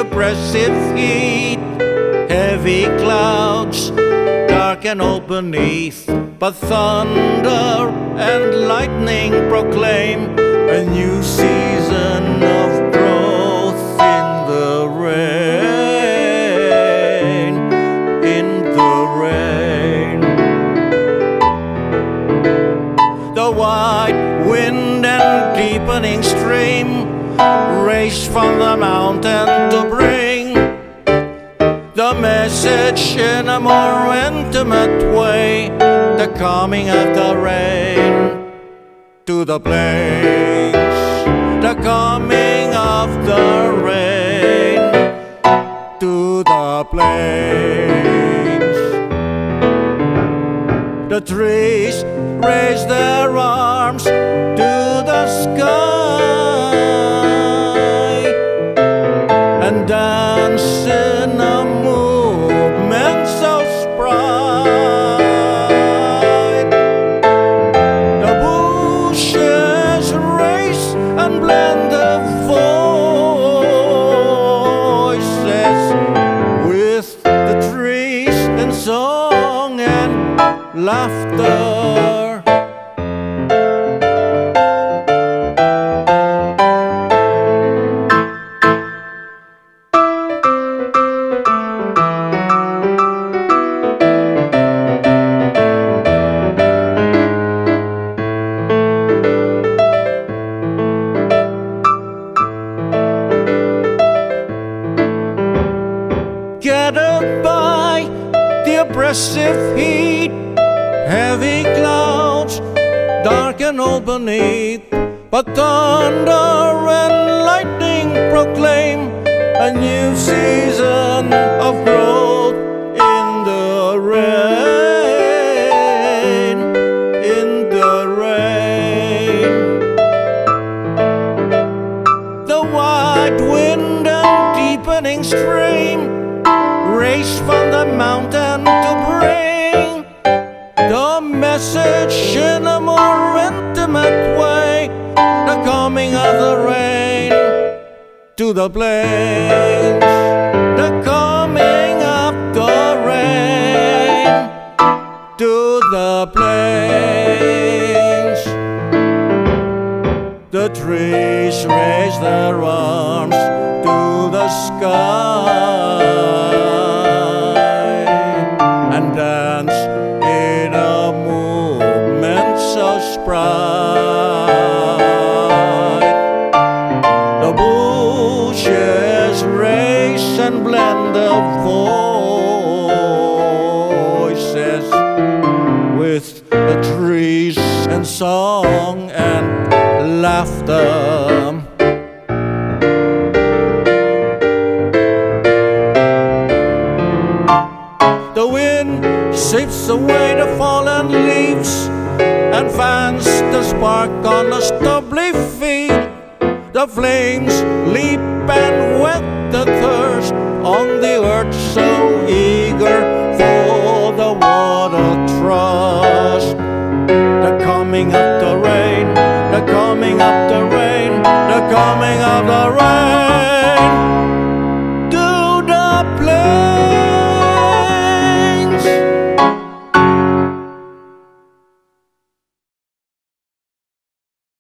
oppressive heat. Heavy clouds darken all beneath, but thunder and lightning proclaim a new season of growth in the rain, in the rain. The wide wind and deepening stream race from the mountain to bring the message in a more intimate way, the coming of the rain to the plains, the coming of the rain to the plains. The trees raise their arms to the sky and dance in a movement so spry. The bushes race and blend their voices with the trees in song and laughter. Gathered by the oppressive heat, heavy clouds darken all beneath, but thunder and lightning proclaim a new season of growth in the rain, in the rain. The wide wind and deepening stream race from the mountain to bring the message in a more intimate way, the coming of the rain to the plains, the coming of the rain to the plains. The trees raise their arms to the sky and dance in a movement so spry. The bushes race and blend their voices with the trees in song and laughter. The wind sifts away the fallen leaves and fans the spark on the stubbly field. The flames leap and wet the thirst on the earth so eager for the water trust. The coming of the rain